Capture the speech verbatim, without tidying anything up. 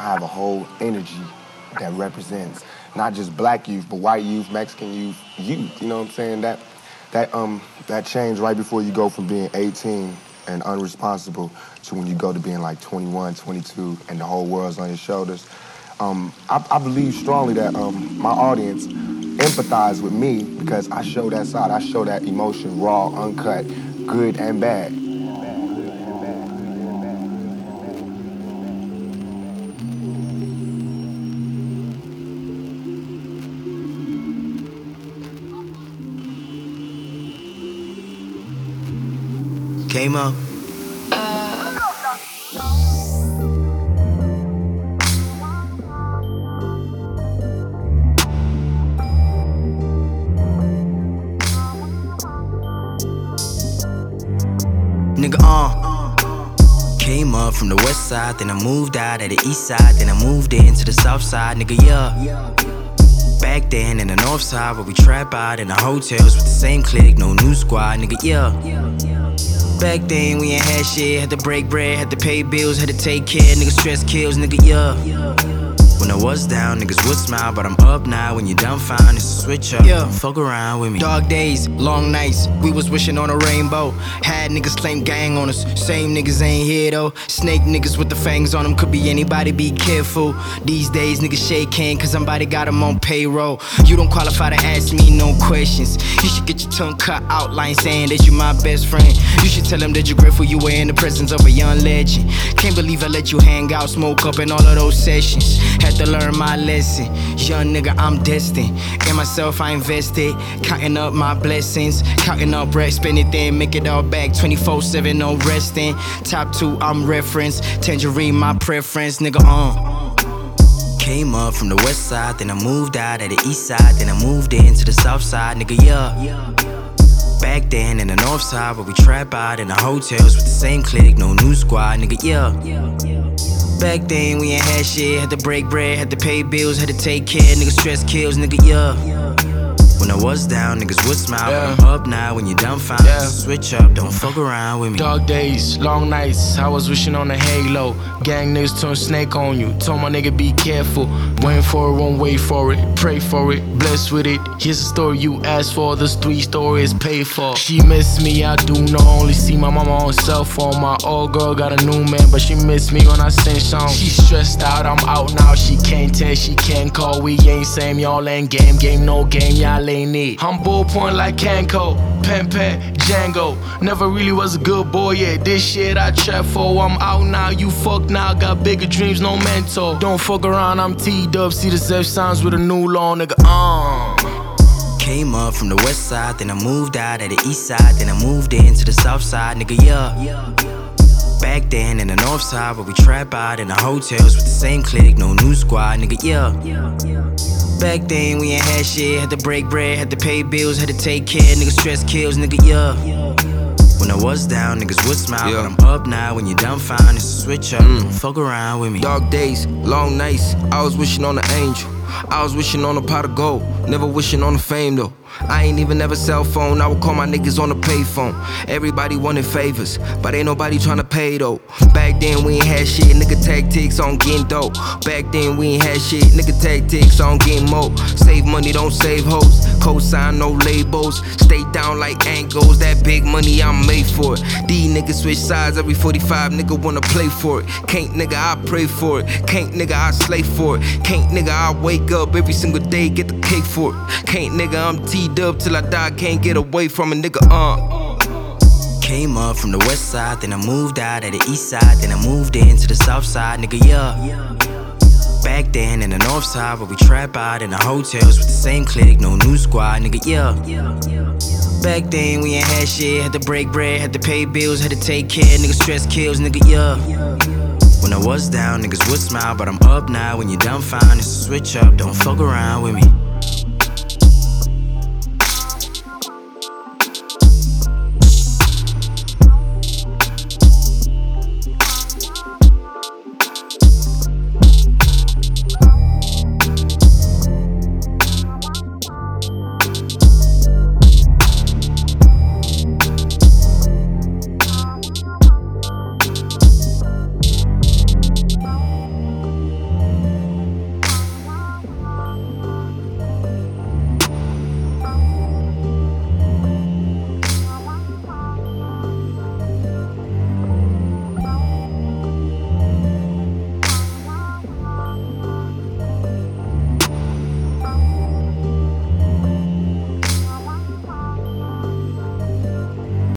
have a whole energy that represents not just black youth, but white youth, Mexican youth, youth. You know what I'm saying? That that um that change right before you go from being eighteen and unresponsible to when you go to being like twenty-one, twenty-two, and the whole world's on your shoulders. Um, I, I believe strongly that um, my audience empathize with me because I show that side. I show that emotion raw, uncut, good and bad. Came up. Nigga, uh came up from the west side, then I moved out at the east side, then I moved into the south side, nigga, yeah. Back then in the north side where we trap out in the hotels with the same clique, no new squad, nigga, yeah. Back then we ain't had shit, had to break bread, had to pay bills, had to take care, nigga, stress kills, nigga, yeah. When I was down, niggas would smile, but I'm up now. When you dumbfound, it's a switch up. Yeah. Don't fuck around with me. Dog days, long nights, we was wishing on a rainbow. Had niggas claim gang on us, same niggas ain't here though. Snake niggas with the fangs on them, could be anybody, be careful. These days, niggas shake hand, cause somebody got them on payroll. You don't qualify to ask me no questions. You should get your tongue cut out, line saying that you my best friend. You should tell them that you're grateful you were in the presence of a young legend. Can't believe I let you hang out, smoke up in all of those sessions. Had to learn my lesson. Young nigga, I'm destined. In myself, I invested. Counting up my blessings. Counting up bread, spend it then, make it all back. twenty-four seven, no resting. Top two, I'm reference. Tangerine, my preference. Nigga, uh. Came up from the west side, then I moved out at the east side, then I moved into the south side, nigga, yeah. Back then in the north side where we trap out in the hotels with the same clique, no new squad, nigga, yeah. Back then we ain't had shit, had to break bread, had to pay bills, had to take care, nigga, stress kills, nigga, yeah. When I was down, niggas would smile, yeah. But I'm up now. When you dumbfound, yeah. Switch up, don't fuck around with me. Dog days, long nights, I was wishing on a halo. Gang niggas turn snake on you, told my nigga be careful. Waiting for it, won't wait for it, pray for it, blessed with it. Here's the story you asked for, this three stories paid for. She miss me, I do not only see my mama on cell phone. My old girl got a new man, but she miss me when I sing songs. She stressed out, I'm out now, she can't tell, she can't call. We ain't same, y'all ain't game, game no game, y'all ain't it. I'm ballpoint like Kanko, Pen Pen, Django. Never really was a good boy, yeah, this shit I trap for. I'm out now, you fuck now, got bigger dreams, no mentor. Don't fuck around, I'm T-Dub, see the F signs with a new law, nigga, uh. Came up from the west side, then I moved out at the east side, then I moved into the south side, nigga, yeah. Back then in the north side where we trap out in the hotels with the same clique, no new squad, nigga, yeah. Back then we ain't had shit, had to break bread, had to pay bills, had to take care, nigga, stress kills, nigga, yeah. When I was down, niggas would smile, yeah. But I'm up now. When you dumbfound, it's a switch up, mm. Don't fuck around with me. Dark days, long nights, I was wishing on an angel. I was wishing on a pot of gold, never wishing on the fame though. I ain't even have a cell phone, I would call my niggas on the payphone. Everybody wanted favors, but ain't nobody tryna pay though. Back then we ain't had shit, nigga tactics on getting dope. Back then we ain't had shit, nigga tactics on getting mo. Save money, don't save hoes. Cosign, no labels. Stay down like angles, that big money I'm made for it. These niggas switch sides every forty-five, nigga wanna play for it. Can't nigga, I pray for it. Can't nigga, I slay for it. Can't nigga, I wake up every single day, get the cake for it. Can't nigga, I'm T-Dub till I die, can't get away from a nigga, uh. Came up from the west side, then I moved out at the east side, then I moved into the south side, nigga, yeah. Back then in the north side where we trap out in the hotels with the same clique, no new squad, nigga, yeah. Back then we ain't had shit, had to break bread, had to pay bills, had to take care, nigga, stress kills, nigga, yeah. When I was down, niggas would smile, but I'm up now. When you dumbfound, it's a switch up, don't fuck around with me.